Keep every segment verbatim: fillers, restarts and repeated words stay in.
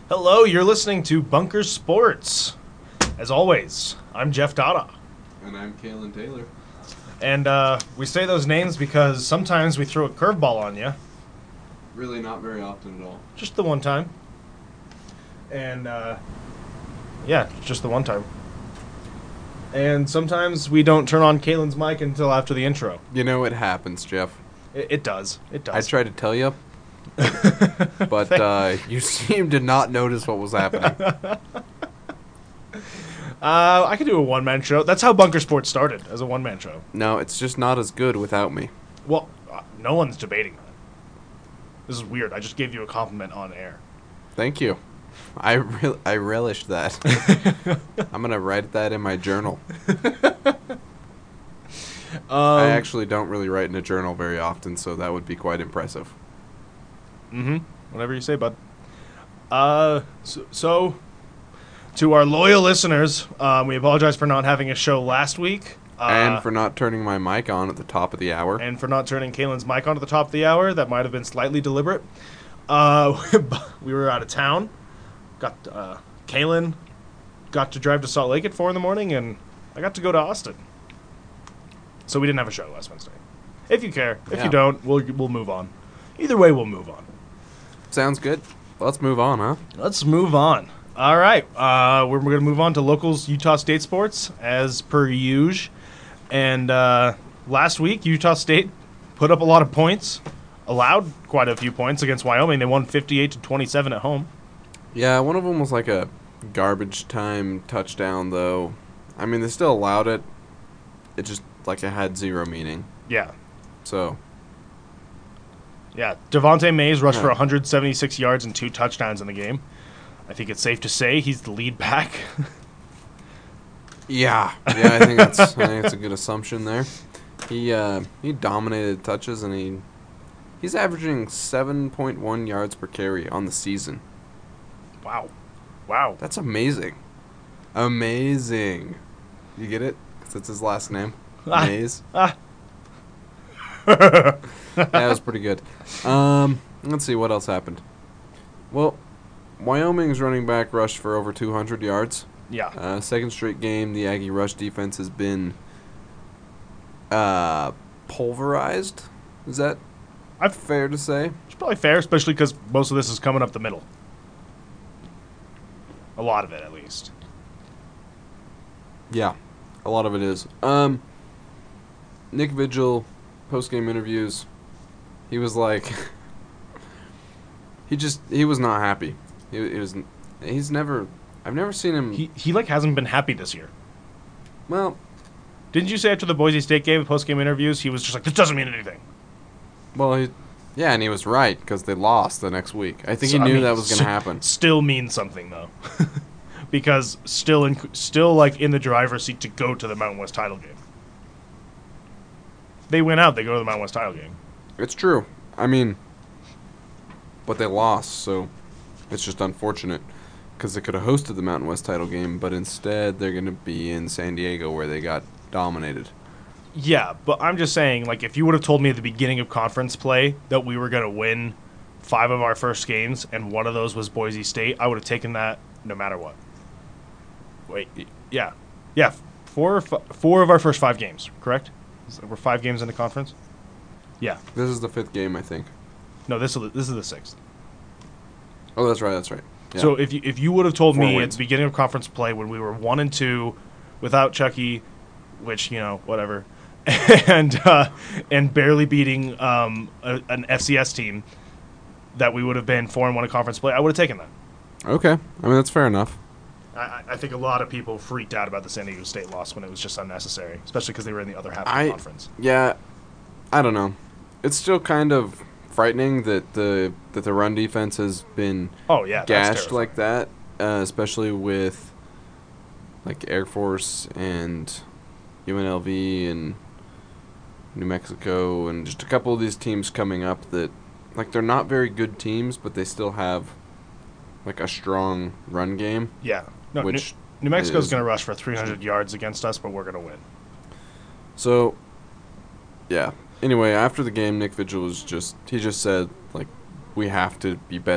Hello, you're listening to Bunker Sports. As always, I'm Jeff Dada. And I'm Kalen Taylor. And uh, we say those names because sometimes we throw a curveball on you. Really not very often at all. Just the one time. And, uh, yeah, just the one time. And sometimes we don't turn on Kalen's mic until after the intro. You know it happens, Jeff. It, it does. It does. I tried to tell you, but uh, you seemed to not notice what was happening. Uh, I could do a one-man show. That's how Bunker Sports started, as a one-man show. No, it's just not as good without me. Well, uh, no one's debating that. This is weird. I just gave you a compliment on air. Thank you. I re- I relished that. I'm going to write that in my journal. um, I actually don't really write in a journal very often, so that would be quite impressive. Mm-hmm. Whatever you say, bud. Uh, so... so To our loyal listeners, um, we apologize for not having a show last week. Uh, and for not turning my mic on at the top of the hour. And for not turning Kalen's mic on at the top of the hour. That might have been slightly deliberate. Uh, we were out of town. Got uh, Kalen got to drive to Salt Lake at four in the morning, and I got to go to Austin. So we didn't have a show last Wednesday. If you care. If Yeah. you don't, we'll we'll move on. Either way, we'll move on. Sounds good. Let's move on, huh? Let's move on. All right, uh, we're, we're going to move on to locals Utah State sports, as per usual. And uh, last week, Utah State put up a lot of points, allowed quite a few points against Wyoming. They won fifty-eight to twenty-seven at home. Yeah, one of them was like a garbage time touchdown, though. I mean, they still allowed it. It just, like, it had zero meaning. Yeah, So, yeah. Devontae Mays rushed Yeah. for one hundred seventy-six yards and two touchdowns in the game. I think it's safe to say he's the lead back. yeah. Yeah, I think that's I think that's a good assumption there. He uh, he dominated touches, and he he's averaging seven point one yards per carry on the season. Wow. Wow. That's amazing. Amazing. You get it? 'Cause it's his last name. Ah. Mays. Ah. Yeah, that was pretty good. Um, let's see what else happened. Well, Wyoming's running back rushed for over two hundred yards. Yeah. Uh, second straight game, the Aggie rush defense has been uh, pulverized. Is that I've- fair to say? It's probably fair, especially because most of this is coming up the middle. A lot of it, at least. Yeah, a lot of it is. Um, Nick Vigil, post-game interviews, he was like, he just, he was not happy. He, he was, he's never, I've never seen him, He he like hasn't been happy this year. well, Didn't you say after the Boise State game, post game interviews, he was just like, "This doesn't mean anything." well, he, yeah, and he was right, because they lost the next week. I think So, he I knew mean, that was going s- to happen. Still means something though, because still in still like in the driver's seat to go to the Mountain West title game. They win out, they go to the Mountain West title game. It's true. I mean, but they lost, so it's just unfortunate because they could have hosted the Mountain West title game, but instead they're going to be in San Diego where they got dominated. Yeah, but I'm just saying, like, if you would have told me at the beginning of conference play that we were going to win five of our first games and one of those was Boise State, I would have taken that no matter what. Wait, y- yeah. Yeah, four, f- four of our first five games, correct? Is- We're five games into conference? Yeah. This is the fifth game, I think. No, this is the, this is the sixth. Oh, that's right, that's right. Yeah. So if you if you would have told Four me at wins. the beginning of conference play when we were one and two, without Chucky, which you know whatever, and uh, and barely beating um, a, an F C S team, that we would have been four and one in conference play, I would have taken that. Okay. I mean, that's fair enough. I, I think a lot of people freaked out about the San Diego State loss when it was just unnecessary, especially because they were in the other half of I- the conference. Yeah, I don't know. It's still kind of frightening that the that the run defense has been Oh yeah, that's gashed terrifying. like that, uh, especially with like Air Force and U N L V and New Mexico and just a couple of these teams coming up that like they're not very good teams, but they still have like a strong run game. Yeah, no, which New, New Mexico's is- going to rush for three hundred yards against us, but we're going to win. So, yeah. Anyway, after the game, Nick Vigil was just he just said like we have to be better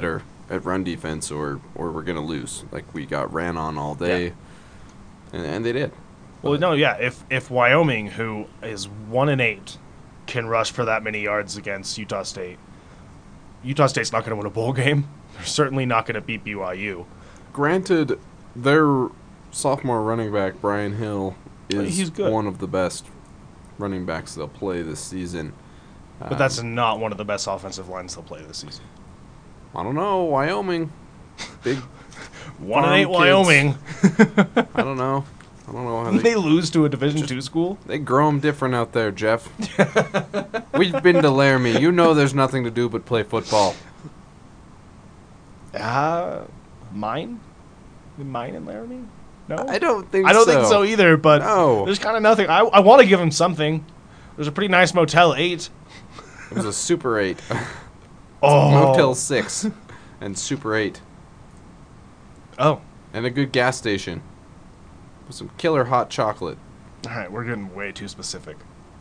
at run defense, or, or we're going to lose. Like, we got ran on all day, Yeah. and, and they did. Well, no, yeah. If if Wyoming, who is one and eight, can rush for that many yards against Utah State, Utah State's not going to win a bowl game. They're certainly not going to beat B Y U. Granted, their sophomore running back, Brian Hill, is He's good. one of the best running backs they'll play this season. But that's not one of the best offensive lines they'll play this season. I don't know, Wyoming. Big One and farm eight kids. Wyoming. I don't know. I don't know how Didn't they, they lose to a Division two school? they grow them different out there, Jeff. We've been to Laramie. You know there's nothing to do but play football. Uh, mine? Mine in Laramie? No? I don't think so. I don't think so either, but No. there's kind of nothing. I, I want to give him something. There's a pretty nice Motel eight. It was a Super eight. Oh. Motel six and Super eight. Oh. And a good gas station. With some killer hot chocolate. All right, we're getting way too specific.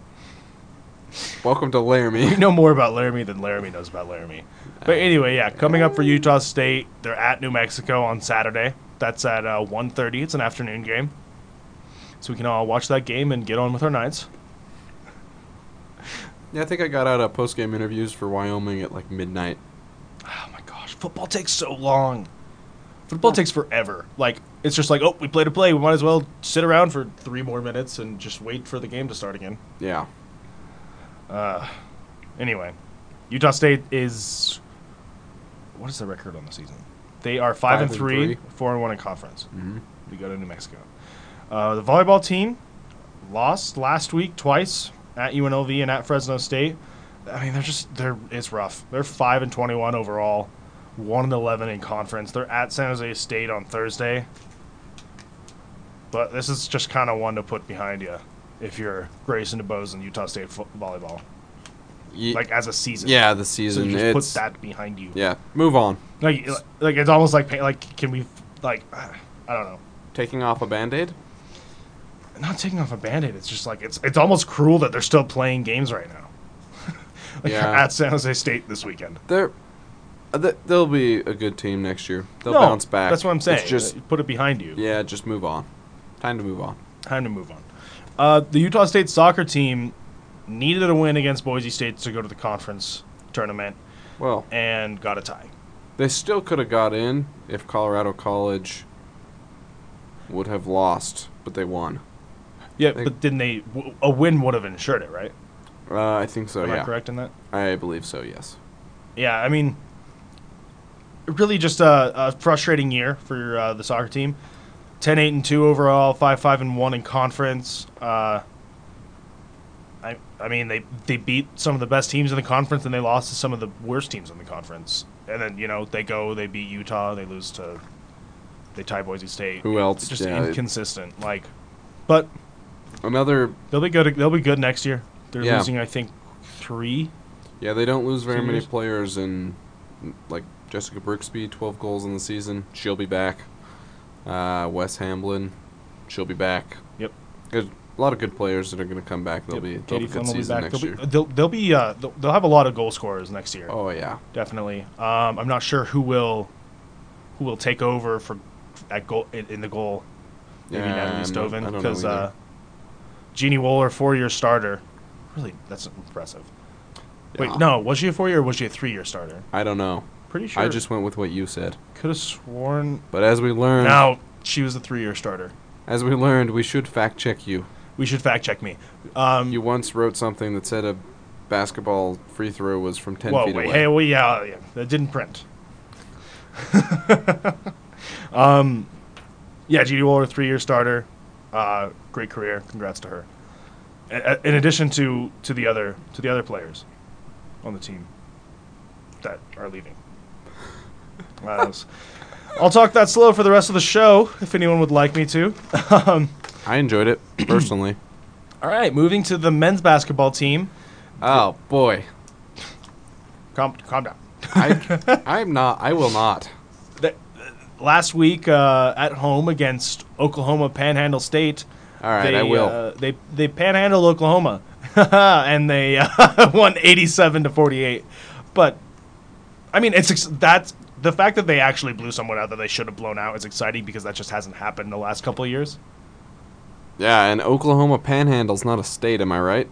Welcome to We Laramie. know more about Laramie than Laramie knows about Laramie. But anyway, yeah, coming up for Utah State, they're at New Mexico on Saturday. That's at uh, one thirty. It's an afternoon game. So we can all watch that game and get on with our nights. Yeah, I think I got out of post-game interviews for Wyoming at like midnight. Oh my gosh, football takes so long. Football takes forever. Like, it's just like, oh, we played a play. We might as well sit around for three more minutes and just wait for the game to start again. Yeah. Uh, anyway, Utah State is... What is the record on the season? They are five, Five and and three, three. four and one in conference. Mm-hmm. We go to New Mexico. Uh, the volleyball team lost last week twice at U N L V and at Fresno State. I mean, they're just they're it's rough. They're five and twenty-one overall, one and eleven in conference. They're at San Jose State on Thursday. But this is just kind of one to put behind you if you're Grayson DeBose and Utah State fo- volleyball, Ye- like as a season. yeah, the So season. you just it's, put that behind you. Yeah, move on. Like, like it's almost like pay- like can we like I don't know. Taking off a Band-Aid? Not taking off a Band-Aid. It's just like it's it's almost cruel that they're still playing games right now. Like Yeah. at San Jose State this weekend. They're, uh, th- they'll be a good team next year. They'll No, bounce back. That's what I'm saying. It's just, Uh, put it behind you. yeah, just move on. Time to move on. Time to move on. Uh, the Utah State soccer team needed a win against Boise State to go to the conference tournament Well, and got a tie. they still could have got in if Colorado College would have lost, but they won. Yeah, They- but didn't they? W- a win would have ensured it, right? Uh, I think so, Am yeah. I correct in that? I believe so, yes. Yeah, I mean, really just a, a frustrating year for uh, the soccer team. ten eight and two overall, five five and one in conference. Uh, I I mean, they, they beat some of the best teams in the conference, and they lost to some of the worst teams in the conference. And then, you know, they go, they beat Utah, they lose to, they tie Boise State. Who else? It's just Yeah, it- inconsistent. Like, but Another, they'll be good. They'll be good next year. They're Yeah. losing, I think, three. yeah, they don't lose very many Seniors? players, and like Jessica Brooksby, twelve goals in the season. She'll be back. Uh, Wes Hamblin, she'll be back. Yep. Good, a lot of good players that are going to come back. They'll Yep. be, they'll Katie be Flynn good will be season back. next They'll year. be, they'll, they'll be uh, they'll, they'll have a lot of goal scorers next year. Oh yeah, Definitely. Um, I'm not sure who will who will take over for at goal in, in the goal. Maybe Yeah, Natalie I'm not- I Stoven don't know because either. uh, Jeannie Wohler, four-year starter. Really, that's impressive. Yeah. Wait, no, was she a four-year or was she a three-year starter? I don't know. Pretty sure. I just went with what you said. could have sworn. But as we learned, No, she was a three-year starter. as we learned, we should fact check you. We should fact check me. Um, You once wrote something that said a basketball free throw was from ten whoa, feet wait, away. hey, well, yeah, yeah, that didn't print. um, yeah, Jeannie Wohler, three-year starter. Uh, great career. Congrats to her. A- a- In addition to, to the other to the other players on the team that are leaving. Uh, s- I'll talk that slow for the rest of the show if anyone would like me to. um, I enjoyed it personally. all right, moving to the men's basketball team. Oh boy, Calm, calm down. I I'm not. I will not. That, last week uh, at home against Oklahoma Panhandle State. All right, they, I will. Uh, they they panhandled Oklahoma, and they uh, won eighty-seven to forty-eight. But I mean, it's ex- that's the fact that they actually blew someone out that they should have blown out is exciting because that just hasn't happened in the last couple of years. Yeah, and Oklahoma Panhandle's not a state, am I right?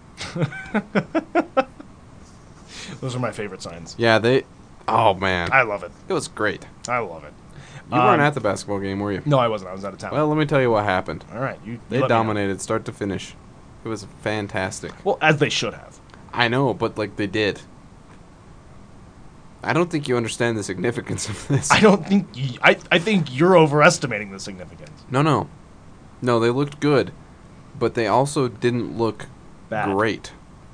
Those are my favorite signs. Yeah, they... Oh, man. I love it. It was great. I love it. You Um, weren't at the basketball game, were you? No, I wasn't. I was out of town. Well, let me tell you what happened. All right. You, you They let me know. dominated start to finish. It was fantastic. Well, as they should have. I know, but, like, they did. I don't think you understand the significance of this. I don't think... Y- I, I think you're overestimating the significance. No, no. No, they looked good, but they also didn't look Bad. great.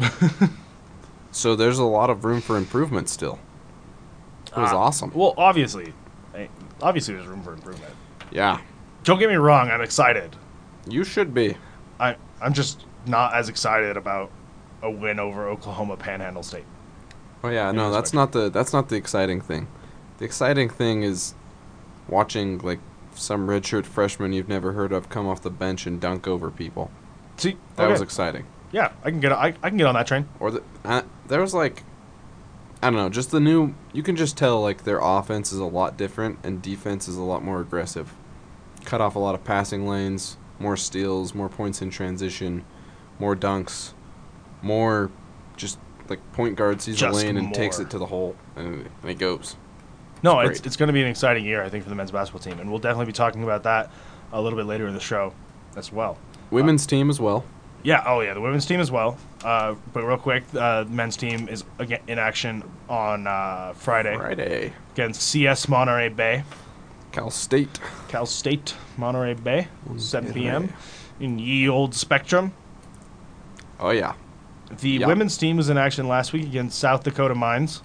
So there's a lot of room for improvement still. It was Ah, awesome. Well, obviously. eh, Obviously, there's room for improvement. Yeah. Don't get me wrong. I'm excited. You should be. I, I'm just not as excited about a win over Oklahoma Panhandle State. Oh yeah, no, Yeah, that's that's not the that's not the exciting thing. The exciting thing is watching like some redshirt freshman you've never heard of come off the bench and dunk over people. See, That okay. was exciting. Yeah, I can get I, I can get on that train. Or the uh, there was like I don't know, just the new you can just tell like their offense is a lot different and defense is a lot more aggressive. Cut off a lot of passing lanes, more steals, more points in transition, more dunks, more just like point guard sees Just a lane and takes more. it to the hole and, and it goes. No, It's it's great. it's going to be an exciting year, I think, for the men's basketball team, and we'll definitely be talking about that a little bit later in the show as well. Women's team as well. Yeah, oh yeah, the women's team as well. Uh, but real quick, uh, the men's team is again in action on uh, Friday Friday. against C S Monterey Bay, Cal State. Cal State Monterey Bay, seven p.m. Monterey. in Ye Old Spectrum. Oh yeah. The Yeah. women's team was in action last week against South Dakota Mines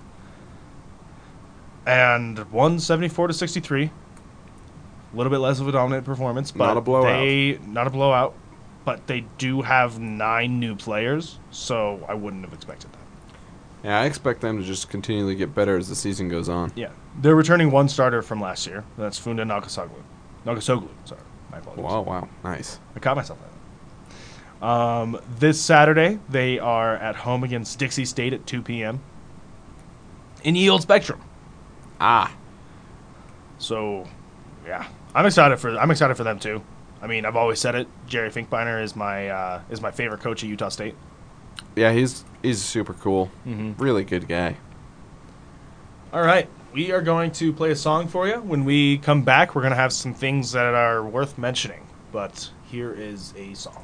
and won seventy-four to sixty-three. A little bit less of a dominant performance, but Not a blowout. They not a blowout, but they do have nine new players, so I wouldn't have expected that. Yeah, I expect them to just continually get better as the season goes on. Yeah, they're returning one starter from last year. That's Funda Nagasoglu. Nagasoglu, sorry, my apologies. Wow, wow, nice. I caught myself at that. Um, this Saturday, they are at home against Dixie State at two p.m. in Ye Old Spectrum. Ah, So, yeah, I'm excited for I'm excited for them too. I mean, I've always said it. Jerry Finkbeiner is my uh, is my favorite coach at Utah State. yeah, he's he's super cool. Mm-hmm. Really good guy. All right, we are going to play a song for you. When we come back, we're going to have some things that are worth mentioning. But here is a song.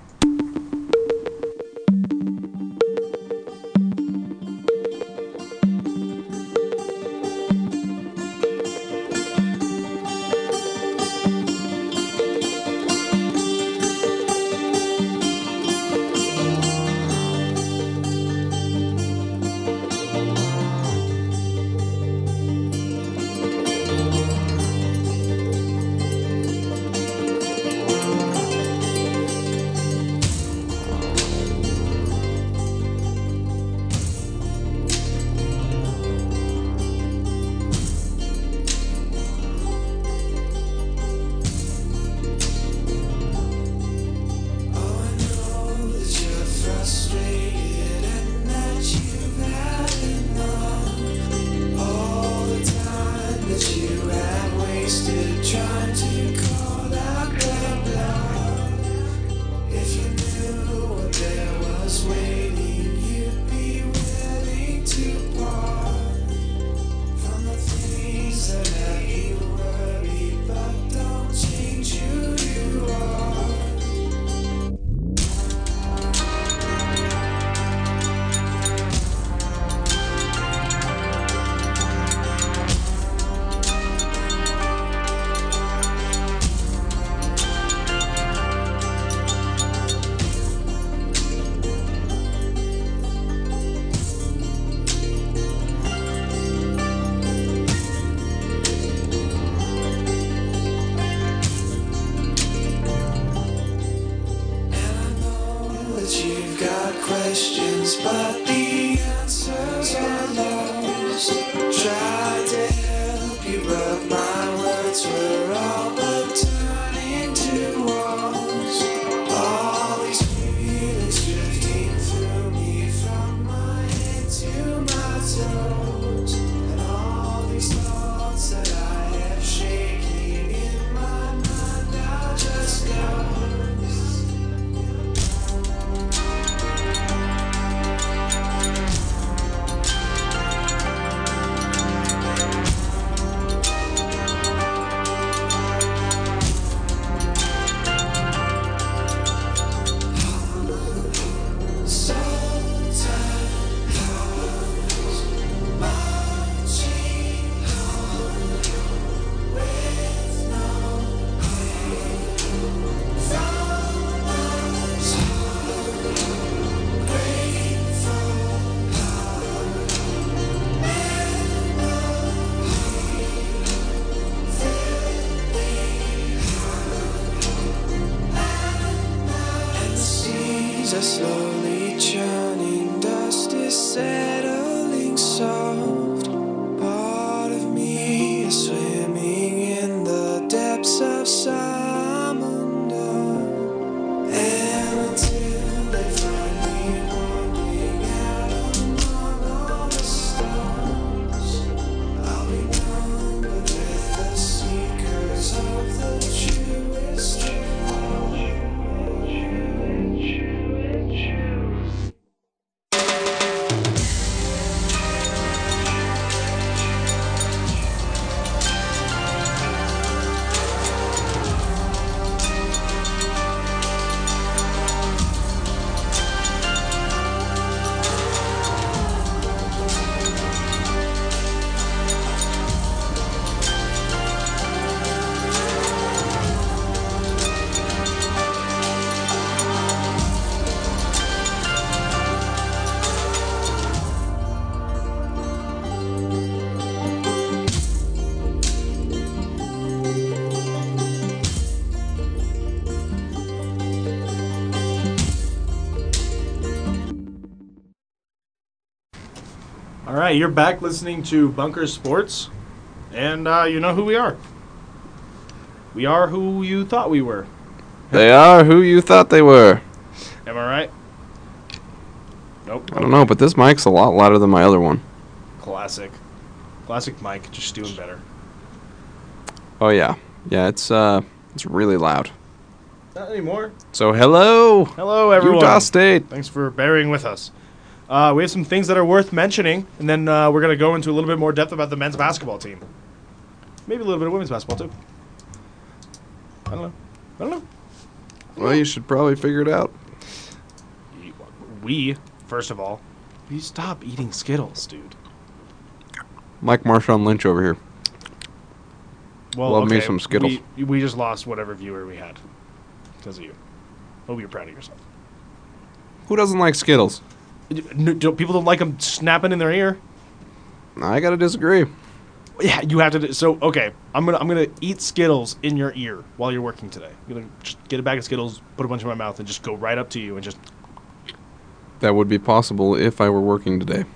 questions, but the answers are lost. Tried to help you, but my words were all but turning to walls. All these feelings drifting through me from my head to my toes, and all these thoughts that I All right, you're back listening to Bunker Sports, and uh, you know who we are. We are who you thought we were. They are who you thought they were. Am I right? Nope. I don't know, but this mic's a lot louder than my other one. Classic. Classic Mike, just doing better. Oh yeah, yeah. It's uh, it's really loud. Not anymore. So hello, Hello, everyone. Utah State. Thanks for bearing with us. Uh, we have some things that are worth mentioning, and then uh, we're going to go into a little bit more depth about the men's basketball team. Maybe a little bit of women's basketball, too. I don't know. I don't know. Well, you should probably figure it out. We, first of all, we stop eating Skittles, dude. Mike Marshawn Lynch over here. Well, Love me okay, some Skittles. We, we just lost whatever viewer we had because of you. Hope you're proud of yourself. Who doesn't like Skittles? No, don't- people don't like them snapping in their ear. I gotta disagree. Yeah, you have to. Do, so okay, I'm gonna I'm gonna eat Skittles in your ear while you're working today. I'm gonna just get a bag of Skittles, put a bunch in my mouth, and just go right up to you and just. That would be possible if I were working today.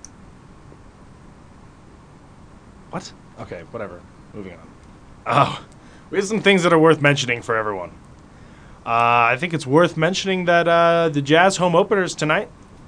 What? Okay, whatever. Moving on. Oh, we have some things that are worth mentioning for everyone. Uh, I think it's worth mentioning that uh, the Jazz home openers tonight.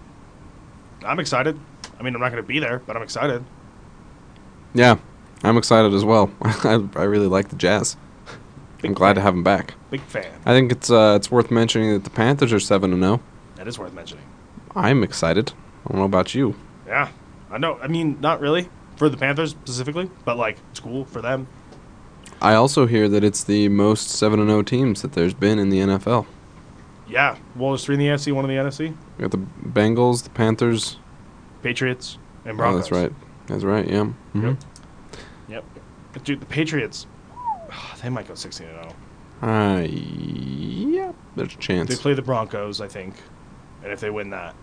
I'm excited. I mean, I'm not going to be there, but I'm excited. Yeah, I'm excited as well. I, I really like the Jazz. Big I'm glad fan. to have them back. Big fan. I think it's uh, it's worth mentioning that the Panthers are seven and zero. That is worth mentioning. I'm excited. I don't know about you. Yeah, I know. I mean, not really for the Panthers specifically, but like it's cool for them. I also hear that it's the most seven and zero teams that there's been in the N F L. Yeah, well, there's three in the N F C, one in the N F C. We got the Bengals, the Panthers. Patriots and Oh, Broncos. that's right. That's right. Yeah. Mm-hmm. Yep. Yep. But dude, the Patriots, they might go sixteen and zero. Uh, yeah. There's a chance. They play the Broncos, I think, and if they win that,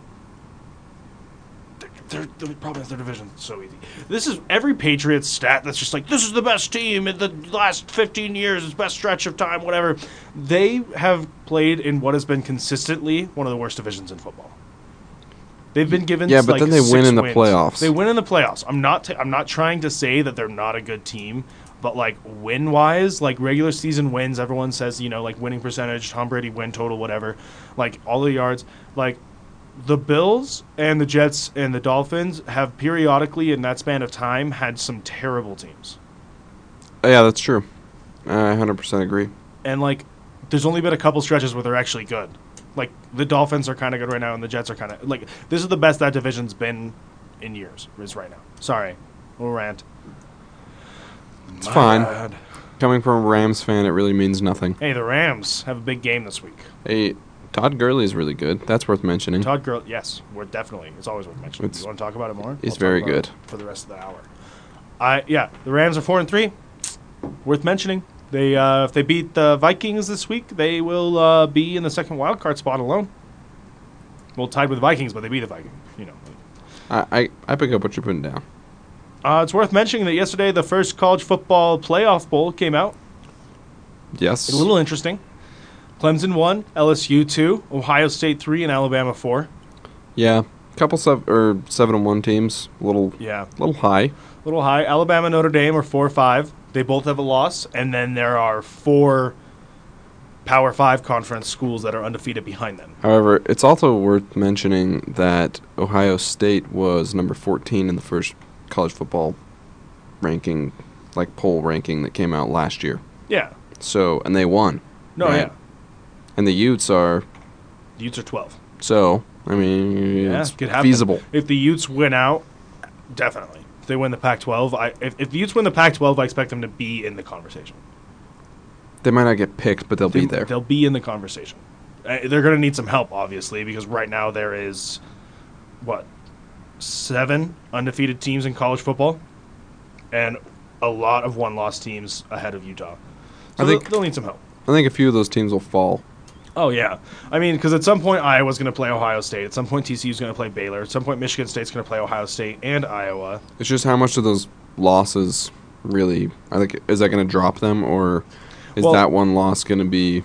they're, they're the problem is their division is so easy. This is every Patriots stat that's just like this is the best team in the last fifteen years, it's best stretch of time, whatever. They have played in what has been consistently one of the worst divisions in football. They've been given Yeah, but like then they six win in the wins. playoffs. They win in the playoffs. I'm not t- I'm not trying to say that they're not a good team, but like win wise, like regular season wins, everyone says, you know, like winning percentage, Tom Brady win total, whatever, like all the yards, like the Bills and the Jets and the Dolphins have periodically in that span of time had some terrible teams. Oh, yeah, that's true. I one hundred percent agree. And like there's only been a couple stretches where they're actually good. Like the Dolphins are kind of good right now and the Jets are kind of like this is the best that division's been in years is right now. Sorry. Little rant. It's My fine. bad. Coming from a Rams fan, it really means nothing. Hey, the Rams have a big game this week. Hey, Todd Gurley is really good. That's worth mentioning. Todd Gurley, yes, we're definitely. It's always worth mentioning. It's- you want to talk about it more? he's I'll talk very about good. it for the rest of the hour. I yeah, the Rams are four and three. Worth mentioning. They uh, if they beat the Vikings this week, they will uh, be in the second wild card spot alone. Well, tied with the Vikings, but they beat the Vikings. You know. I, I, I pick up what you're putting down. Uh, it's worth mentioning that yesterday the first college football playoff bowl came out. Yes. A little interesting. Clemson one, L S U two, Ohio State three, and Alabama four. Yeah. Couple sev- or seven and one teams. A little, Yeah. little high. A little high. Alabama, Notre Dame are four five. They both have a loss, and then there are four Power Five conference schools that are undefeated behind them. However, it's also worth mentioning that Ohio State was number fourteen in the first college football ranking, like poll ranking that came out last year. Yeah. So, and they won. No, Right. yeah. And the Utes are, The Utes are twelve. so, I mean, Yeah, it's could happen. feasible. If the Utes win out, definitely. If they win the Pac twelve, I if, if the Utes win the Pac twelve, I expect them to be in the conversation. They might not get picked, but they'll They, be there. They'll be in the conversation. Uh, they're going to need some help, obviously, because right now there is, what, seven undefeated teams in college football, and a lot of one-loss teams ahead of Utah. So I think- they'll, they'll need some help. I think a few of those teams will fall. Oh, yeah. I mean, because at some point Iowa's going to play Ohio State. At some point T C U's going to play Baylor. At some point Michigan State's going to play Ohio State and Iowa. It's just how much of those losses really, I think, is that going to drop them, or is Well- that one loss going to be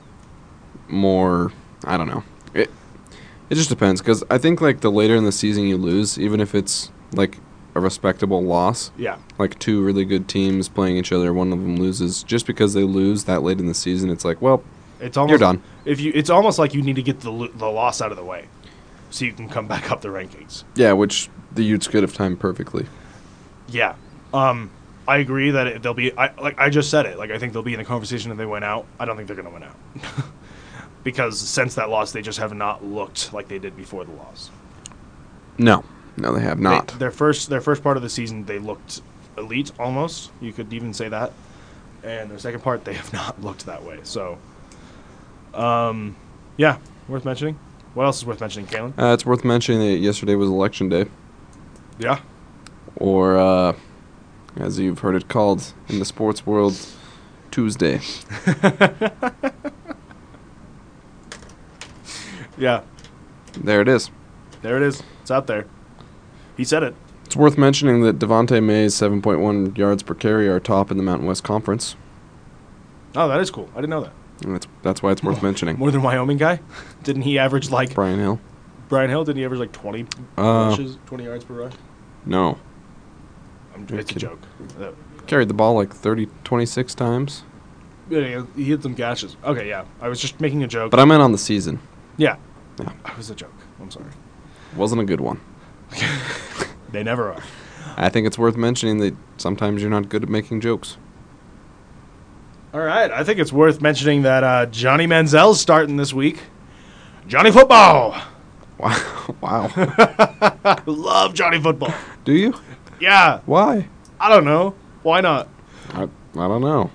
more, I don't know. It it just depends, because I think, like, the later in the season you lose, even if it's like a respectable loss. Yeah. Like two really good teams playing each other, one of them loses. Just because they lose that late in the season, it's like, well, It's almost you're done. If you, it's almost like you need to get the lo- the loss out of the way, so you can come back up the rankings. Yeah, which the Utes could have timed perfectly. Yeah, um, I agree that it, they'll be. I, like I just said it. Like I think they'll be in the conversation if they win out. I don't think they're going to win out because since that loss, they just have not looked like they did before the loss. No, no, they have not. They, their first their first part of the season, they looked elite almost. You could even say that. And their second part, they have not looked that way. So, um, yeah, worth mentioning. What else is worth mentioning, Kalen? Uh, it's worth mentioning that yesterday was election day, Yeah. or uh, as you've heard it called in the sports world, Tuesday. Yeah. There it is. There it is. It's out there. He said it. It's worth mentioning that Devontae May's seven point one yards per carry are top in the Mountain West Conference. Oh, that is cool. I didn't know that. And that's that's why it's worth mentioning. More than Wyoming guy? Didn't he average like Brian Hill? Brian Hill? Didn't he average like twenty Uh, rushes, twenty yards per rush? No. I'm, You're it's a kidding. joke. Uh, Carried the ball like thirty, twenty-six times. yeah, he hit some gashes. Okay, yeah. I was just making a joke. But I meant on the season. yeah. Yeah. It was a joke. I'm sorry. Wasn't a good one. They never are. I think it's worth mentioning that sometimes you're not good at making jokes. All right. I think it's worth mentioning that uh, Johnny Manziel's starting this week. Johnny Football. Wow. Wow. I love Johnny Football. Do you? Yeah. Why? I don't know. Why not? I, I don't know.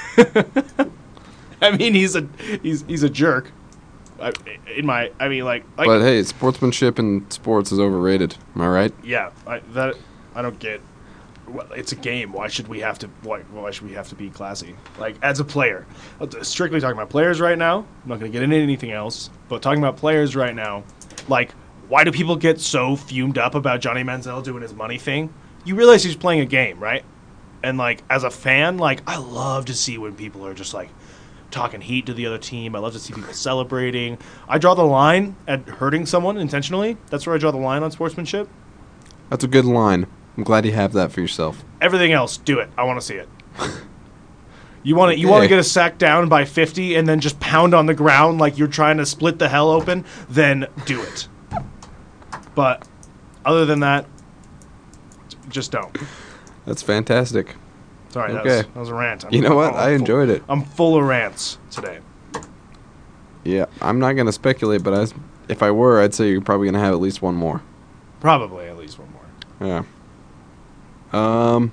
I mean, he's a he's he's a jerk. I, in my, I mean, like, like But hey, sportsmanship in sports is overrated. Am I right? yeah, I, that I don't get. Well, it's a game. Why should we have to? Why, why should we have to be classy? Like as a player, strictly talking about players right now. I'm not going to get into anything else. But talking about players right now, like, why do people get so fumed up about Johnny Manziel doing his money thing? You realize he's playing a game, right? And like as a fan, like I love to see when people are just like talking heat to the other team. I love to see people celebrating. I draw the line at hurting someone intentionally. That's where I draw the line on sportsmanship. That's a good line. I'm glad you have that for yourself. Everything else, do it. I want to see it. You want to you want to Okay. get a sack down by fifty and then just pound on the ground like you're trying to split the hell open, then do it. But other than that, just don't. That's fantastic. Sorry, that, Okay. was, that was a rant. I'm, You know what? I'm I full- enjoyed it. I'm full of rants today. Yeah, I'm not going to speculate, but I, if I were, I'd say you're probably going to have at least one more. Probably at least one more. Yeah. Um.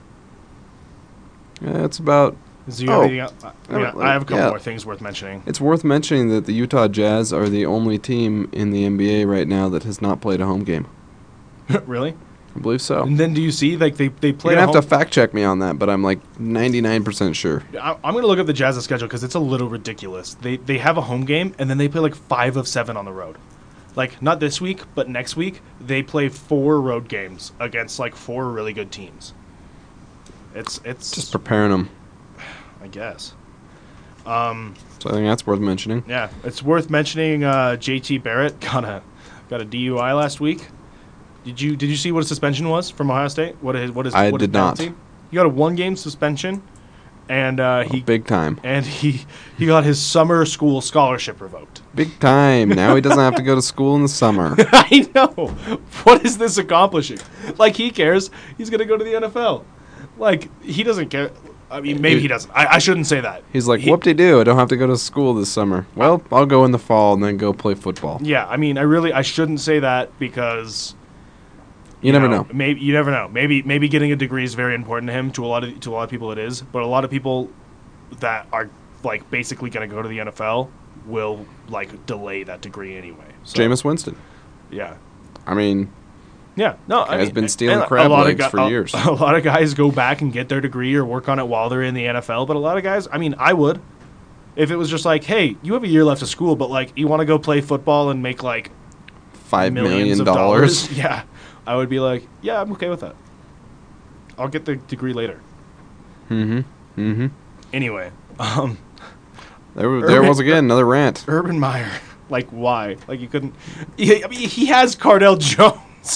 Yeah, it's about. Is there Oh. anything else? I, mean, Uh, I have a couple yeah. more things worth mentioning. It's worth mentioning that the Utah Jazz are the only team in the N B A right now that has not played a home game. Really? I believe so. And then do you see like they they You're play? gonna a have home- to fact check me on that, but I'm like ninety-nine percent sure. I, I'm gonna look up the Jazz's schedule because it's a little ridiculous. They they have a home game and then they play like five of seven on the road. Like not this week, but next week they play four road games against like four really good teams. It's it's Just preparing them. I guess. Um, So I think that's worth mentioning. yeah, it's worth mentioning. Uh, J T Barrett got a got a D U I last week. Did you did you see what his suspension was from Ohio State? What his what his I what his did not. penalty? He got a one game suspension, and uh, he Big time. and he he got his summer school scholarship revoked. Big time. Now he doesn't have to go to school in the summer. I know. What is this accomplishing? Like he cares. He's gonna go to the N F L. Like he doesn't care. I mean, maybe he doesn't. I, I shouldn't say that. He's like, He- whoop-de-doo, I don't have to go to school this summer. Well, I'll go in the fall and then go play football. Yeah, I mean, I really I shouldn't say that because You never know. Maybe you never know. Maybe maybe getting a degree is very important to him. To a lot of to a lot of people, it is. But a lot of people that are like basically going to go to the N F L will like delay that degree anyway. So, Jameis Winston. Yeah. I mean, Yeah, no, I Guy's mean, been stealing and a crab lot of legs gu- for a- years. A lot of guys go back and get their degree or work on it while they're in the N F L, but a lot of guys, I mean, I would. If it was just like, hey, you have a year left of school, but like you want to go play football and make like five millions million of dollars. dollars, yeah, I would be like, yeah, I'm okay with that. I'll get the degree later. Mm-hmm. Mm-hmm. Anyway, um, There, w- there Urban- was again another rant. Urban Meyer, like why? Like you couldn't. He, I mean, he has Cardell Jones.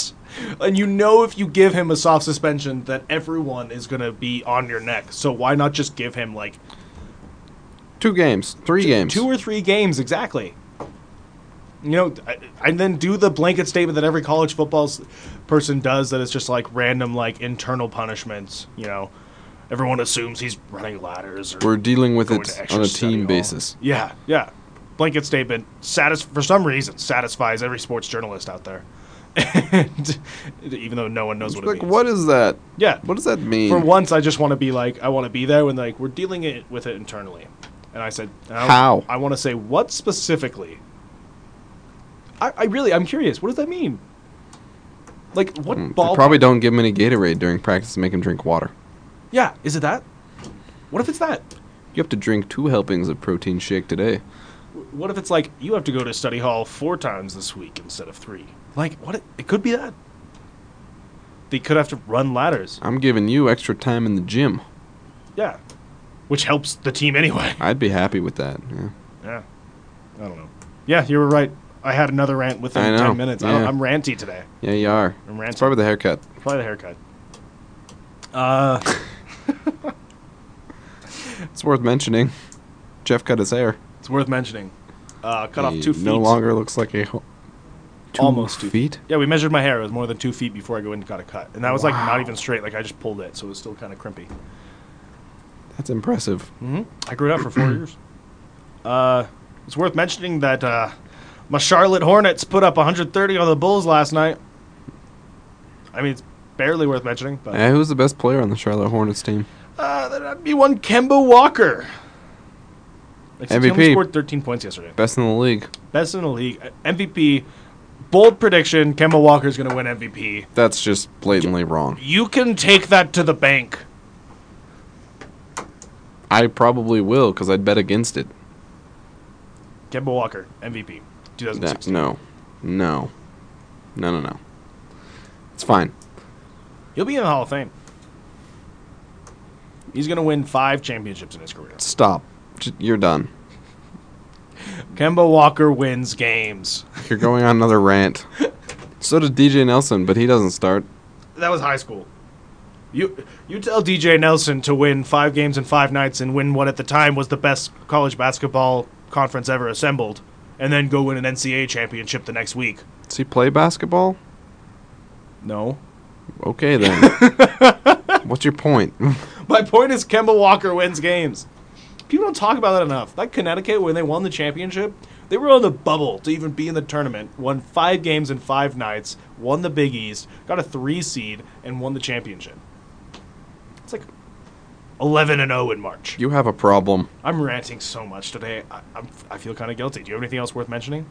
And you know if you give him a soft suspension that everyone is going to be on your neck. So why not just give him, like... Two games. Three two, games. Two or three games, exactly. You know, and then do the blanket statement that every college football person does, that it's just like random, like, internal punishments. You know, everyone assumes he's running ladders. Or We're dealing with going it to extra on a study team hall. basis. Yeah, yeah. Blanket statement, satis- for some reason, satisfies every sports journalist out there. And even though no one knows what like, it means. what is that? Yeah. What does that mean? For once, I just want to be like, I want to be there when, like, we're dealing it with it internally. And I said, I How? I want to say, what specifically? I, I really, I'm curious. What does that mean? Like, what Mm, ball? they probably don't give him any Gatorade during practice and make him drink water. Yeah, is it that? What if it's that? You have to drink two helpings of protein shake today. What if it's like, you have to go to study hall four times this week instead of three? Like, what? It, it could be that. They could have to run ladders. I'm giving you extra time in the gym. Yeah. Which helps the team anyway. I'd be happy with that. Yeah. Yeah. I don't know. Yeah, you were right. I had another rant I within know, ten minutes. I don't, yeah. I'm ranty today. Yeah, you are. I'm It's ranty. probably the haircut. Probably the haircut. Uh, It's worth mentioning. Jeff cut his hair. it's worth mentioning. Uh, cut He off two feet. no longer looks like a... Ho- two Almost two feet? Yeah, we measured my hair. It was more than two feet before I go in and got a cut. And that was like not Wow. even straight. Like I just pulled it, so it was still kind of crimpy. That's impressive. Mm-hmm. I grew it out for four years. Uh, it's worth mentioning that uh, my Charlotte Hornets put up one hundred thirty on the Bulls last night. I mean, it's barely worth mentioning, but Uh, who's the best player on the Charlotte Hornets team? uh, that'd be one Kemba Walker. Like, M V He only P. scored thirteen points yesterday. Best in the league. Best in the league. Uh, M V P. Bold prediction: Kemba Walker's going to win M V P. That's just blatantly wrong. You can take that to the bank. I probably will, because I'd bet against it. Kemba Walker, M V P, twenty No, sixteen. no. No. No, no, no. It's fine. He'll be in the Hall of Fame. He's going to win five championships in his career. Stop. J- You're done. Kemba Walker wins games. You're going on another rant. So does D J Nelson, but he doesn't start. That was high school. You you tell D J Nelson to win five games in five nights and win what at the time was the best college basketball conference ever assembled, and then go win an N C A A championship the next week. Does he play basketball? No. Okay, then. What's your point? My point is Kemba Walker wins games. People don't talk about that enough. Like Connecticut, when they won the championship, they were on the bubble to even be in the tournament, won five games in five nights, won the Big East, got a three seed, and won the championship. It's like eleven and oh in March. You have a problem. I'm ranting so much today. I, I'm, I feel kind of guilty. Do you have anything else worth mentioning?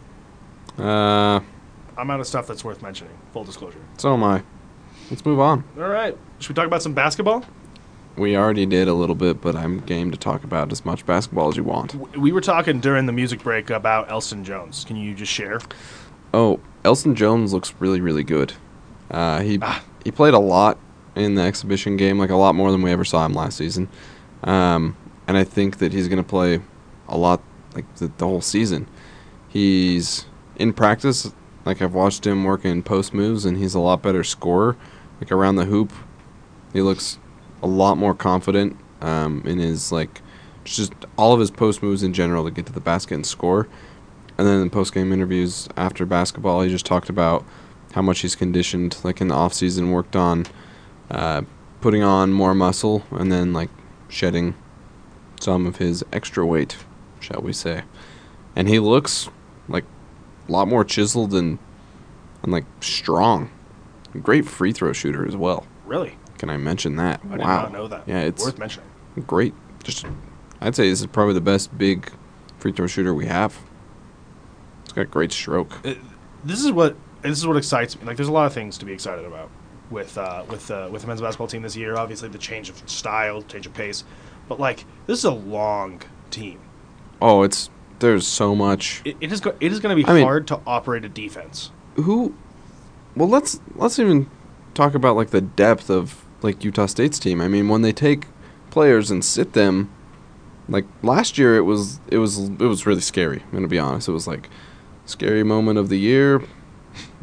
Uh, I'm out of stuff that's worth mentioning. Full disclosure. so am I. Let's move on. All right. Should we talk about some basketball? We already did a little bit, but I'm game to talk about as much basketball as you want. W- We were talking during the music break about Elson Jones. Can you just share? Oh, Elson Jones looks really, really good. Uh, he Ah. he played a lot in the exhibition game, like a lot more than we ever saw him last season. Um, and I think that he's going to play a lot, like the, the whole season. He's in practice, like I've watched him work in post moves, and he's a lot better scorer. Like around the hoop, he looks a lot more confident um, in his like just all of his post moves in general to get to the basket and score. And then in post game interviews after basketball, he just talked about how much he's conditioned, like in the off season, worked on uh, putting on more muscle and then like shedding some of his extra weight, shall we say. And he looks like a lot more chiseled and and like strong. Great free throw shooter as well. Really? Can I mention that? I did wow. not know that. Yeah, it's worth mentioning. great. Just, I'd say this is probably the best big free throw shooter we have. It's got a great stroke. Uh, This is what this is what excites me. Like, there's a lot of things to be excited about with uh, with uh, with the men's basketball team this year. Obviously, the change of style, change of pace, but like this is a long team. Oh, it's there's so much. It, it is go- it is going to be I mean- hard to operate a defense. Who? Well, let's let's even talk about like the depth of like Utah State's team. I mean, when they take players and sit them, like last year, it was it was it was really scary. I'm gonna be honest. It was like scary moment of the year.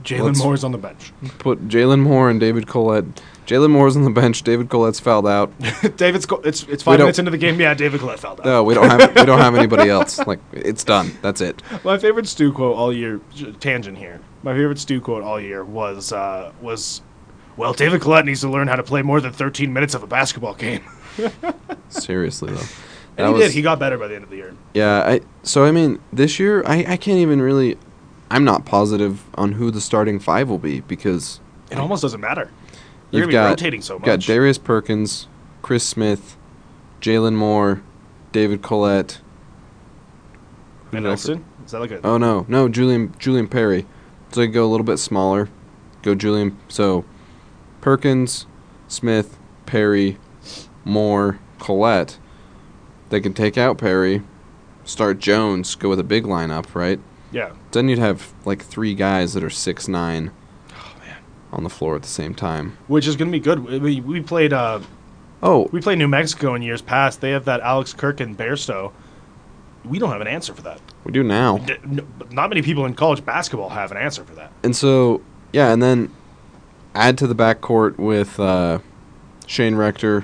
Jalen Let's- Moore's on the bench. Put Jalen Moore and David Collette. Jalen Moore's on the bench. David Collette's fouled out. David's go- it's it's We five don't- minutes into the game. Yeah, David Collette fouled out. No, we don't have we don't have anybody else. Like it's done. That's it. My favorite Stu quote all year, j- tangent here. My favorite Stu quote all year was uh, was, well, David Collette needs to learn how to play more than thirteen minutes of a basketball game. Seriously though. And That he was- did. He got better by the end of the year. Yeah, I so I mean this year I, I can't even really I'm not positive on who the starting five will be because It almost doesn't matter. They're you've gonna be got rotating so you've got much. Darius Perkins, Chris Smith, Jalen Moore, David Collette. Who Van did I Nelson? Is that like a? Oh no, no Julian Julian Perry. So you go a little bit smaller. Go Julian. So Perkins, Smith, Perry, Moore, Collette. They can take out Perry, start Jones, go with a big lineup, right? Yeah. Then you'd have like three guys that are six nine Oh man. on the floor at the same time. Which is gonna be good. We, we played uh Oh, we played New Mexico in years past. They have that Alex Kirk and Bairstow. We don't have an answer for that. we do now. D- n- Not many people in college basketball have an answer for that. And so, yeah, and then add to the backcourt with uh, Shane Rector.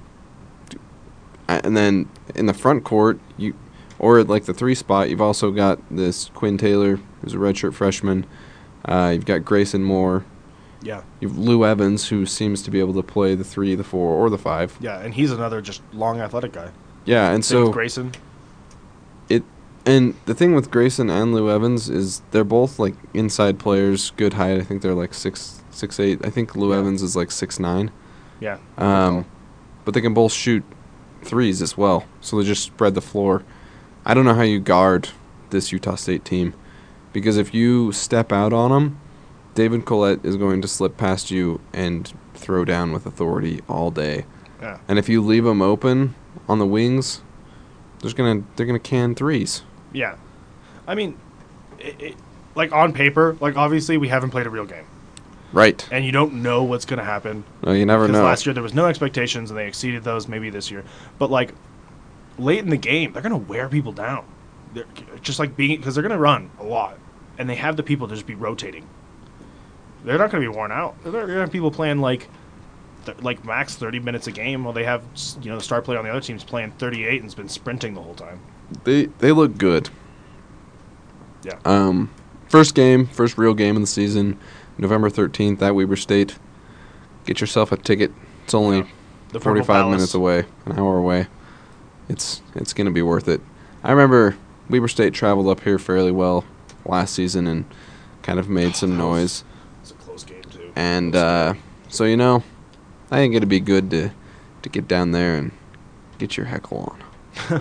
And then in the front court, you, or at like the three spot, you've also got this Quinn Taylor, who's a redshirt freshman. Uh, you've got Grayson Moore. Yeah. You've Lou Evans, who seems to be able to play the three, the four, or the five. Yeah, and he's another just long athletic guy. Yeah, and Same so with Grayson. it, and the thing with Grayson and Lou Evans is they're both like inside players, good height. I think they're like six, six eight. I think Lou Yeah. Evans is like six nine. Yeah. Um, but they can both shoot threes as well, so they just spread the floor. I don't know how you guard this Utah State team, because if you step out on them, David Collette is going to slip past you and throw down with authority all day. Yeah. And if you leave them open on the wings, there's gonna they're gonna can threes. Yeah. I mean, it, it, like on paper, like obviously we haven't played a real game, Right. and you don't know what's going to happen. No, you never Because know. last year there was no expectations, and they exceeded those. Maybe this year, but like late in the game, they're going to wear people down. They're just like being because they're going to run a lot, and they have the people to just be rotating. They're not going to be worn out. They're going to have people playing like th- like max thirty minutes a game, while they have s- you know the star player on the other team's playing thirty-eight and's been sprinting the whole time. They they look good. Yeah. Um, first game, first real game of the season, November thirteenth at Weber State. Get yourself a ticket. It's only Yeah. The Purple forty-five Palace. minutes away, an hour away. It's it's gonna be worth it. I remember Weber State traveled up here fairly well last season and kind of made some that was- noise. It's a close game too. And Close uh, game. so you know, I think it'd be good to to get down there and get your heckle on.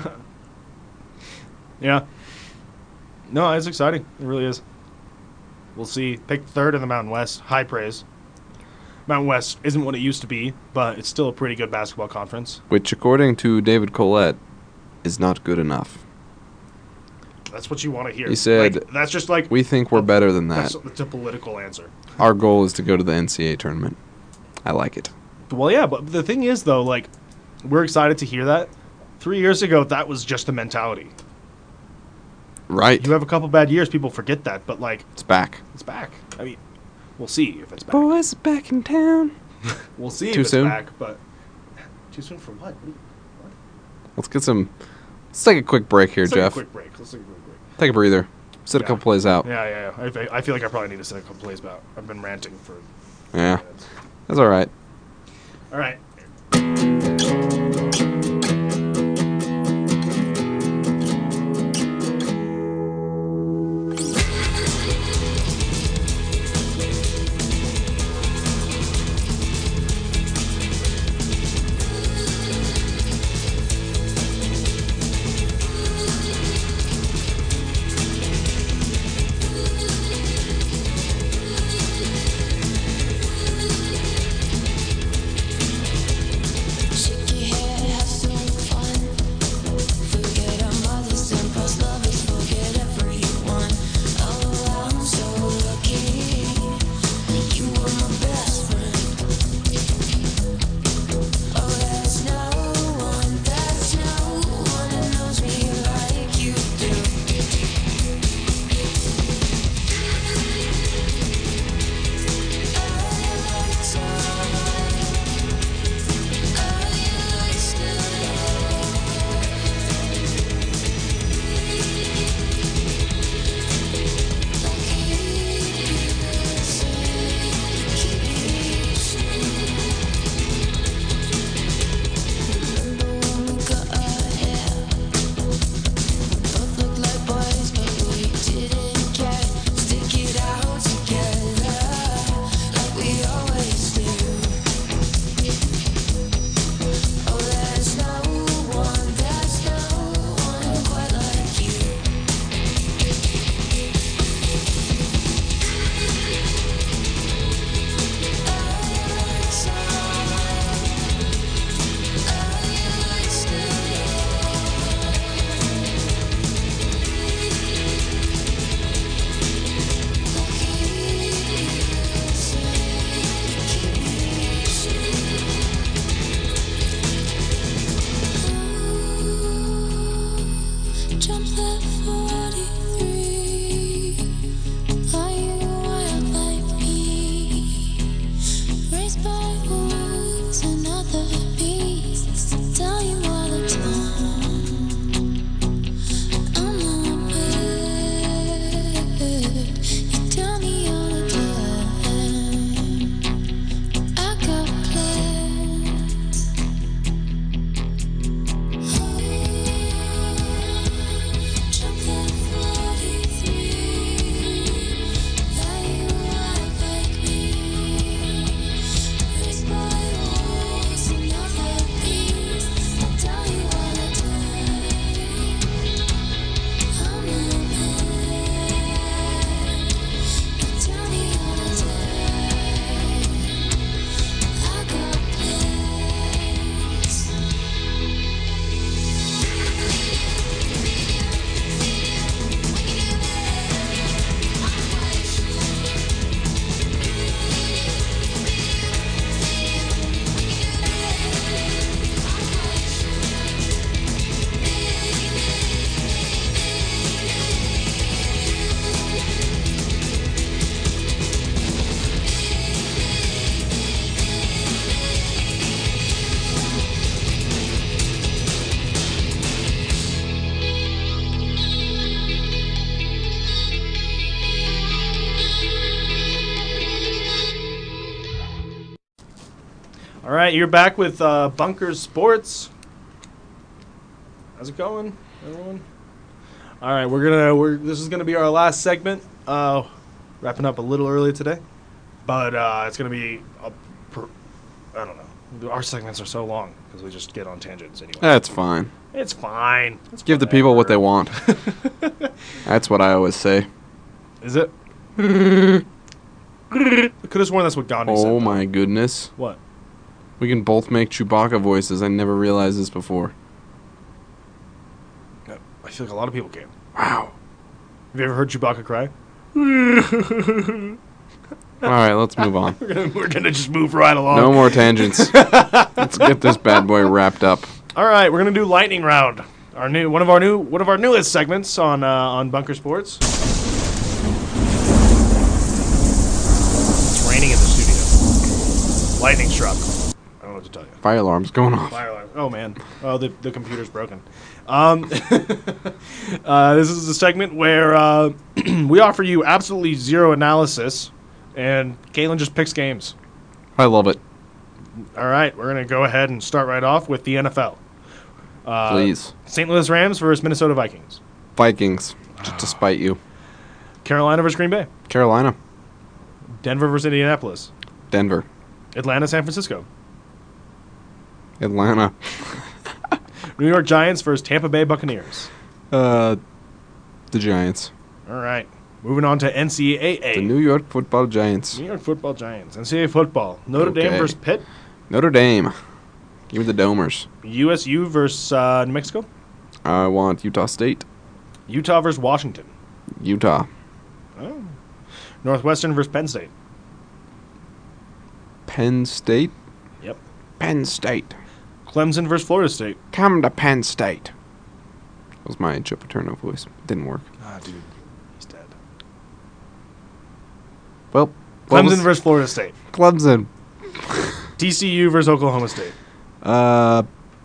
Yeah. No, it's exciting. It really is. We'll see. Picked third in the Mountain West. High praise. Mountain West isn't what it used to be, but it's still a pretty good basketball conference. Which, according to David Collette, is not good enough. That's what you want to hear. He said, Like, that's just like We think we're better than that. that's, that's a political answer. Our goal is to go to the N C A A tournament. I like it. Well, yeah, but the thing is, though, like, we're excited to hear that. Three years ago, that was just the mentality. Right. You have a couple bad years, people forget that, but like, It's back. it's back. I mean, we'll see if it's back. Boys back in town. We'll see Too if it's soon? back, but too soon for what? Let's get some. Let's take a quick break here, Let's Jeff. Take a quick break. Let's take a quick break. Take a breather. Sit a Yeah. couple plays out. Yeah, yeah, yeah. I, I feel like I probably need to sit a couple plays about. I've been ranting for. Yeah. minutes. That's all right. All right. All right, you're back with uh, Bunkers Sports. How's it going, everyone? All right, we're gonna. We're this is gonna be our last segment. Uh, wrapping up a little early today, but uh, it's gonna be. A per, I don't know. Our segments are so long because we just get on tangents anyway. That's fine. It's fine. It's Give the people what they want. That's what I always say. Is it? I could have sworn that's what Gandhi said. Oh my goodness. What? We can both make Chewbacca voices. I never realized this before. I feel like a lot of people can. Wow. Have you ever heard Chewbacca cry? All right, let's move on. We're gonna, we're gonna just move right along. No more tangents. Let's get this bad boy wrapped up. All right, we're gonna do lightning round. Our new one of our new one of our newest segments on uh, on Bunker Sports. It's raining in the studio. Lightning struck. I don't know what to tell you. Fire alarm's going off. Fire alarm. Oh man. Oh, the the computer's broken. Um, uh, this is a segment where uh, we offer you absolutely zero analysis, and Caitlin just picks games. I love it. All right, we're gonna go ahead and start right off with the N F L. Uh, Please. Saint Louis Rams versus Minnesota Vikings. Vikings, just to spite you. Carolina versus Green Bay. Carolina. Denver versus Indianapolis. Denver. Atlanta, San Francisco. Atlanta. New York Giants versus Tampa Bay Buccaneers. Uh, the Giants. All right, moving on to N C double A. The New York Football Giants. New York Football Giants. N C double A football. Notre Okay. Dame versus Pitt. Notre Dame. Give me the Domers. U S U versus uh, New Mexico. I want Utah State. Utah versus Washington. Utah. Oh. Northwestern versus Penn State. Penn State. Yep. Penn State. Clemson versus Florida State. Come to Penn State. That was my Joe Paterno voice. Didn't work. Ah, dude, he's dead. Well, what Clemson was- versus Florida State. Clemson. T C U versus Oklahoma State. Uh,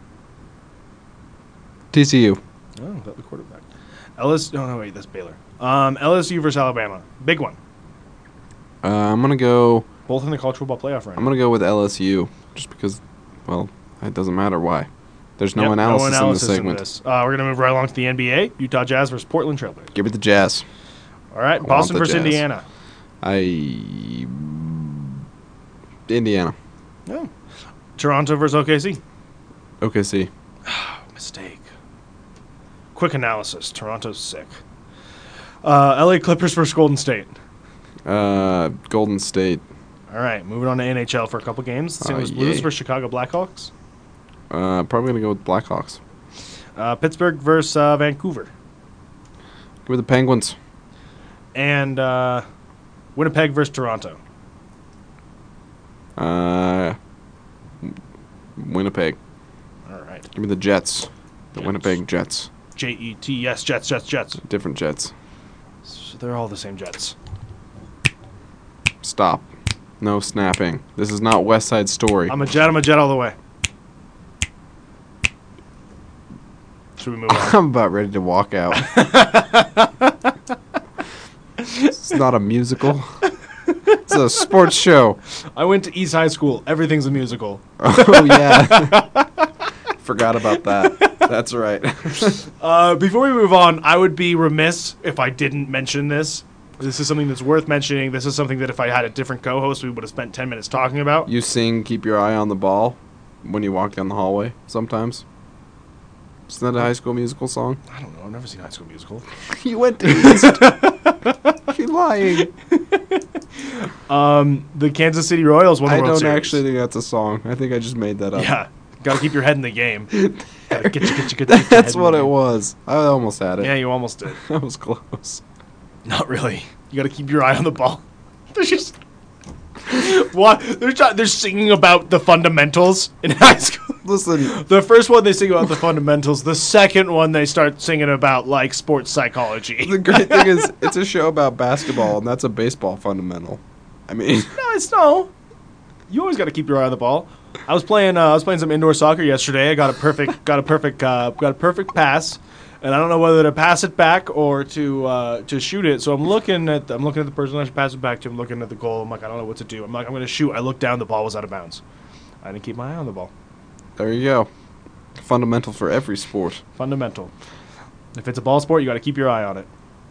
T C U. Oh, about the quarterback. L S. No, no, wait, that's Baylor. Um, L S U versus Alabama. Big one. Uh, I'm gonna go. Both in the college football playoff right I'm now. gonna go with L S U, just because. Well, it doesn't matter why. There's no Yep, analysis, analysis in the segment. this. Uh, we're gonna move right along to the N B A. Utah Jazz versus Portland Trailblazers. Give it the Jazz. All right, I Boston want the versus Jazz. Indiana. I. Indiana. Oh. Toronto versus O K C. O K C. Mistake. Quick analysis. Toronto's sick. Uh, L A Clippers versus Golden State. Uh, Golden State. All right, moving on to N H L for a couple games. Saint Oh, Louis Blues yay. versus Chicago Blackhawks. Uh, probably gonna go with Blackhawks. Uh, Pittsburgh versus uh, Vancouver. Give me the Penguins. And uh, Winnipeg versus Toronto. Uh, Winnipeg. All right. Give me the Jets. The Jets. Winnipeg Jets. J E T, yes, Jets, Jets, Jets. Different Jets. So they're all the same Jets. Stop. No snapping. This is not West Side Story. I'm a Jet, I'm a Jet all the way. Should we move on? I'm about ready to walk out. It's not a musical. It's a sports show. I went to East High School. Everything's a musical. Oh, yeah. Forgot about that. That's right. Uh, before we move on, I would be remiss if I didn't mention this. This is something that's worth mentioning. This is something that if I had a different co-host, we would have spent ten minutes talking about. You sing Keep Your Eye on the Ball when you walk down the hallway sometimes. Isn't that a High School Musical song? I don't know. I've never seen High School Musical. You went to East. You're lying. Um, the Kansas City Royals won the I World don't Series. actually think that's a song. I think I just made that up. Yeah, got to keep your head in the game. Gotta get you, get you, get you, get your That's head in what the it game. was. I almost had it. Yeah, you almost did. That was close. Not really. You got to keep your eye on the ball. They're just what? They're try- they're singing about the fundamentals in high school. Listen, The first one they sing about the fundamentals. The second one they start singing about like sports psychology. the great thing is it's a show about basketball, and that's a baseball fundamental. I mean, No, it's no. You always got to keep your eye on the ball. I was playing. Uh, I was playing some indoor soccer yesterday. I got a perfect. got a perfect. Uh, got a perfect pass, and I don't know whether to pass it back or to uh, to shoot it. So I'm looking at. The, I'm looking at the person I should pass it back to. I'm looking at the goal. I'm like, I don't know what to do. I'm like, I'm going to shoot. I look down. The ball was out of bounds. I didn't keep my eye on the ball. There you go. Fundamental for every sport. Fundamental. If it's a ball sport, you got to keep your eye on it.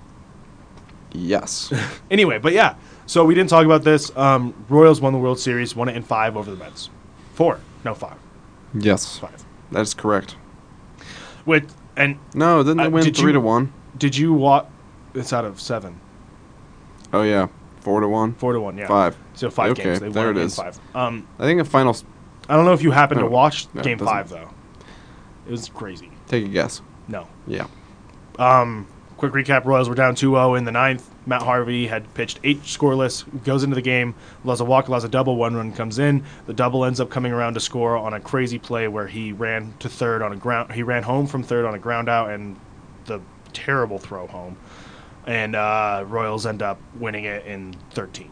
Yes. Anyway, but yeah. So we didn't talk about this. Um, Royals won the World Series, won it in five over the Mets. Four. No, five. Yes. Five. That is correct. With, and No, didn't they Uh, win did three you- to one? did you watch? It's out of seven. Oh yeah, four to one. Four to one, yeah. Five. So five Okay, games. They there won it in is. five. Um, I think the final. s- I don't know if you happened No, to watch no, game doesn't- five, though. It was crazy. Take a guess. No. Yeah. Um, quick recap, Royals were down two oh in the ninth. Matt Harvey had pitched eight scoreless, goes into the game, allows a walk, allows a double, one run comes in. The double ends up coming around to score on a crazy play where he ran to third on a ground, he ran home from third on a ground out and the terrible throw home. And uh, Royals end up winning it in thirteen.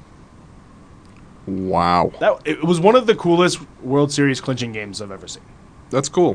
Wow. That it was one of the coolest World Series clinching games I've ever seen. That's cool.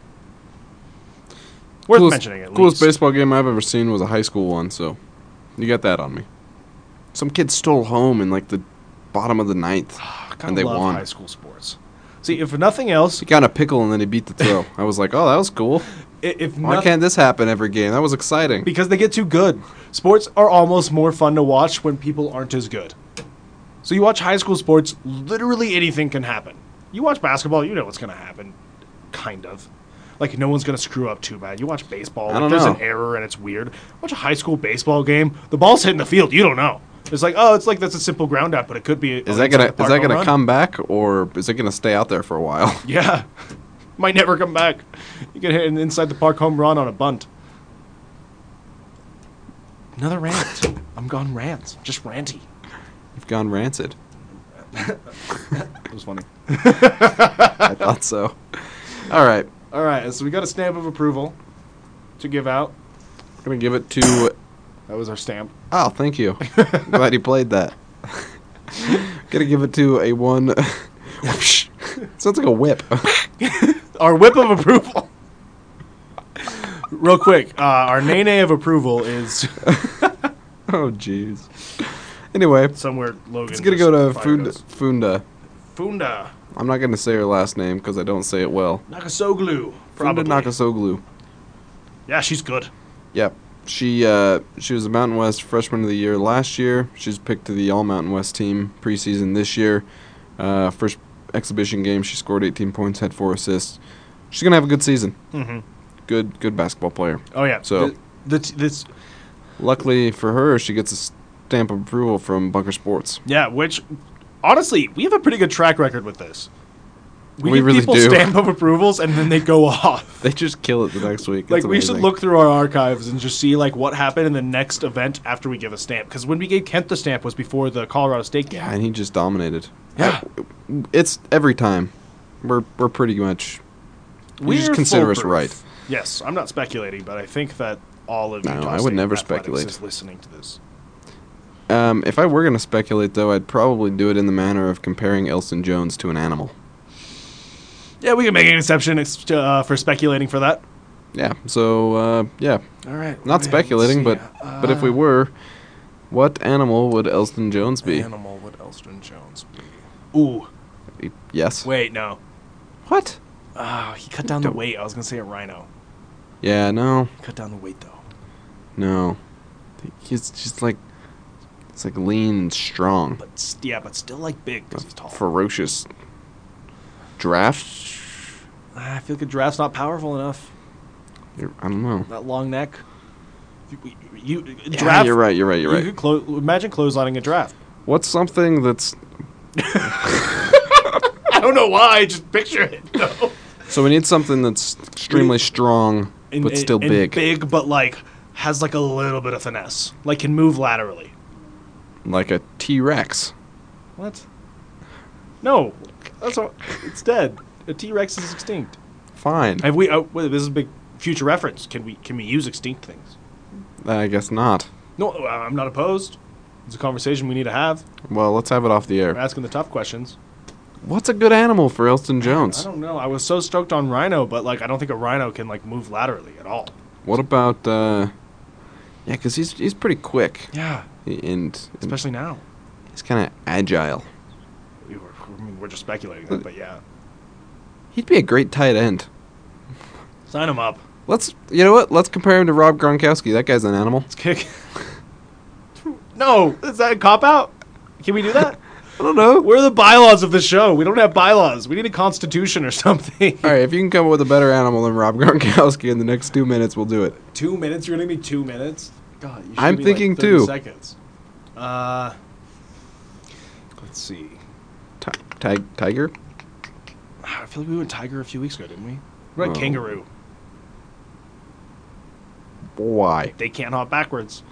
Worth coolest, mentioning at Coolest least. baseball game I've ever seen was a high school one, so you got that on me. Some kid stole home in like the bottom of the ninth, I kinda and they love won. high school sports. See, if nothing else, He got in a pickle and then he beat the throw. I was like, oh, that was cool. i- if Why noth- can't this happen every game? That was exciting. because they get too good. Sports are almost more fun to watch when people aren't as good. So you watch high school sports, literally anything can happen. You watch basketball, you know what's going to happen, kind of. Like, no one's going to screw up too bad. You watch baseball, I like, don't there's know. an error and it's weird. Watch a high school baseball game, the ball's hitting the field, you don't know. It's like, oh, it's like that's a simple ground out, but it could be. Is that gonna is that gonna come back or is it gonna stay out there for a while? Yeah. Might never come back. You can hit an inside the park home run on a bunt. Another rant. I'm gone rant. Just ranty. You've gone rancid. It was funny. I thought so. All right, All right, so we got a stamp of approval to give out. I'm gonna give it to. That was our stamp. Oh, thank you. Glad you played that. Gonna give it to a one. Whoosh. Sounds like a whip. Our whip of approval. Real quick, uh, our nay-nay of approval is Oh, jeez. Anyway, somewhere Logan. it's gonna just go to fired Funda. us. Funda. Funda. I'm not gonna say her last name because I don't say it well. Nakasoglu. Funda Probably. Nakasoglu. Yeah, she's good. Yep. She uh, she was a Mountain West Freshman of the Year last year. She's picked to the All Mountain West team preseason this year. Uh, first exhibition game, she scored eighteen points, had four assists. She's gonna have a good season. Mm-hmm. Good, good basketball player. Oh, yeah. So- The, the, t- this... Luckily for her, she gets a stamp of approval from Bunker Sports. Yeah, which, honestly, we have a pretty good track record with this. We, We give really people do. stamp of approvals, and then they go off. They just kill it the next week. Like, It's we should amazing. look through our archives and just see, like, what happened in the next event after we give a stamp. Because when we gave Kent the stamp was before the Colorado State game. Yeah, and he just dominated. Yeah. It's every time. We're we're pretty much. You just We're consider us foolproof. right. Yes, I'm not speculating, but I think that all of No, Utah I would State never athletics speculate. is listening to this. Um, if I were going to speculate, though, I'd probably do it in the manner of comparing Elson Jones to an animal. Yeah, we can make an exception ex- uh, for speculating for that. Yeah. So uh, yeah, All right. not speculating, but but if we were, what animal would Elton Jones be? Animal would Elston Jones be? Ooh, Yes. wait, no. What? Oh, he cut down the Don't- weight. I was gonna say a rhino. Yeah. No. He cut down the weight though. No. He's just like, it's like lean and strong, But s- yeah, but still like big because he's tall. ferocious. Giraffe? I feel like a giraffe's not powerful enough. You're, I don't know. That long neck. You, you, you Yeah, giraffe. you're right. You're right. You're You right. could clo- imagine clotheslining a giraffe. What's something that's I don't know why. I just picture it. No. so we need something that's extremely strong And- but and- still and big, Big, but like has like a little bit of finesse. Like can move laterally. like a T-Rex. What? No, that's what, it's dead. A T Rex is extinct. Fine. Have we? Oh, wait, this is a big future reference. Can we? Can we use extinct things? I guess not. No, uh, I'm not opposed. It's a conversation we need to have. Well, let's have it off the We're air. asking the tough questions. What's a good animal for Elton I Jones? don't know. I was so stoked on rhino, but like I don't think a rhino can like move laterally at all. What about uh yeah, because he's he's pretty quick Yeah, and, and especially now. he's kind of agile. We were- I mean, we're just speculating that, but yeah. He'd be a great tight end. Sign him up. Let's, you know what? Let's compare him to Rob Gronkowski. That guy's an animal. Let's kick. No, is that a cop out? Can we do that? I don't know. Where are the bylaws of the show? We don't have bylaws. We need a constitution or something. All right, if you can come up with a better animal than Rob Gronkowski in the next two minutes, we'll do it. Two minutes? You're gonna give me two minutes? God, you should I'm be thinking like thirty two. Seconds. Uh, let's see. Ti- ti- tiger? I feel like we went tiger a few weeks ago, didn't we? What about Oh. kangaroo? Why? They can't hop backwards.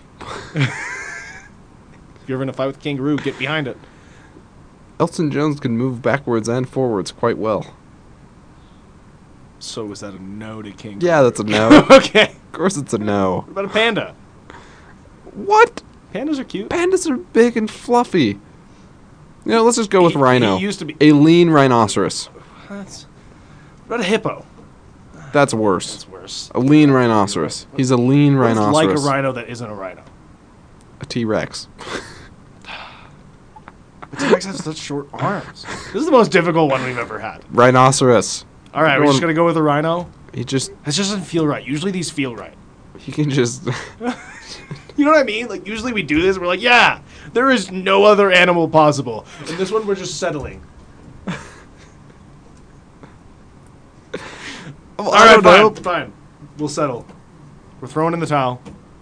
If you're ever in a fight with a kangaroo, get behind it. Elton Jones can move backwards and forwards quite well. So is that a no to kangaroo? Yeah, that's a no. Okay. Of course it's a no. What about a panda? What? Pandas are cute. Pandas are big and fluffy. You know, let's just go with He- rhino. he used to be- A lean rhinoceros. That's, what about a hippo? That's worse. That's worse. A lean rhinoceros. He's a lean What's rhinoceros. like a rhino that isn't a rhino? A T-Rex. But T-Rex has such short arms. This is the most difficult one we've ever had. Rhinoceros. All right, we're Going- just gonna go with a rhino. He just, This just doesn't feel right. Usually these feel right. he can just, You know what I mean? Like usually we do this, we're like, yeah, there is no other animal possible. And this one we're just settling. All I right, don't know. fine, fine. We'll settle. We're throwing in the towel.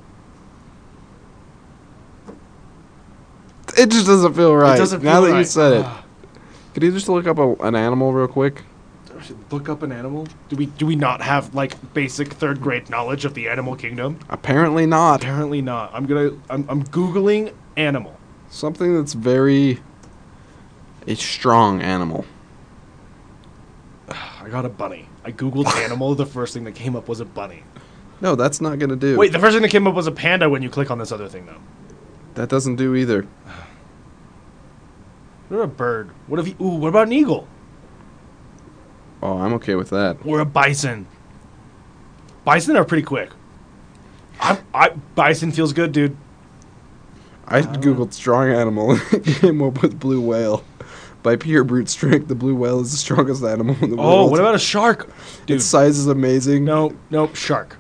It just doesn't feel right. It doesn't now feel that you right. said it. Ah. Could you just look up a, an animal real quick? Look up an animal. Do we do we not have like basic third grade knowledge of the animal kingdom? Apparently not. Apparently not. I'm gonna. I'm, I'm googling animal. Something that's very a strong animal. I got a bunny. I googled animal. The first thing that came up was a bunny. No, that's not gonna do. Wait, the first thing that came up was a panda when you click on this other thing though. That doesn't do either. What about a bird? What if you? Ooh, what about an eagle? Oh, I'm okay with that. Or a bison? Bison are pretty quick. I, I bison feels good, dude. I googled strong animal and came up with blue whale. By pure brute strength, the blue whale is the strongest animal in the Oh, world. what about a shark? Dude, Its size is amazing. no, no, shark.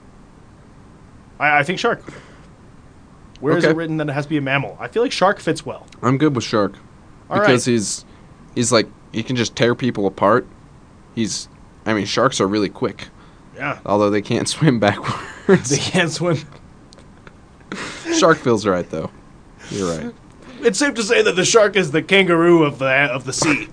I, I think shark. Where is Okay. it written that it has to be a mammal? I feel like shark fits well. I'm good with shark All because right. he's he's like he can just tear people apart. He's, I mean, sharks are really quick, Yeah. although they can't swim They backwards. can't swim. Shark feels right though. You're right. It's safe to say that the shark is the kangaroo of the of the sea.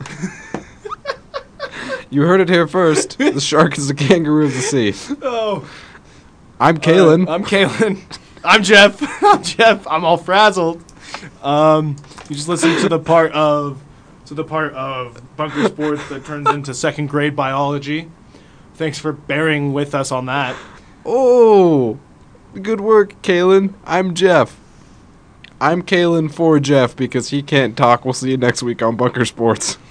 You heard it here first. The shark is the kangaroo of the sea. Oh. I'm Kalen. Uh, I'm Kalen. I'm Jeff. I'm Jeff. I'm all frazzled. Um, you just listened to the part of to the part of Bunker Sports that turns into second grade biology. Thanks for bearing with us on that. Oh, good work, Kalen. I'm Jeff. I'm Kalen for Jeff because he can't talk. We'll see you next week on Bunker Sports.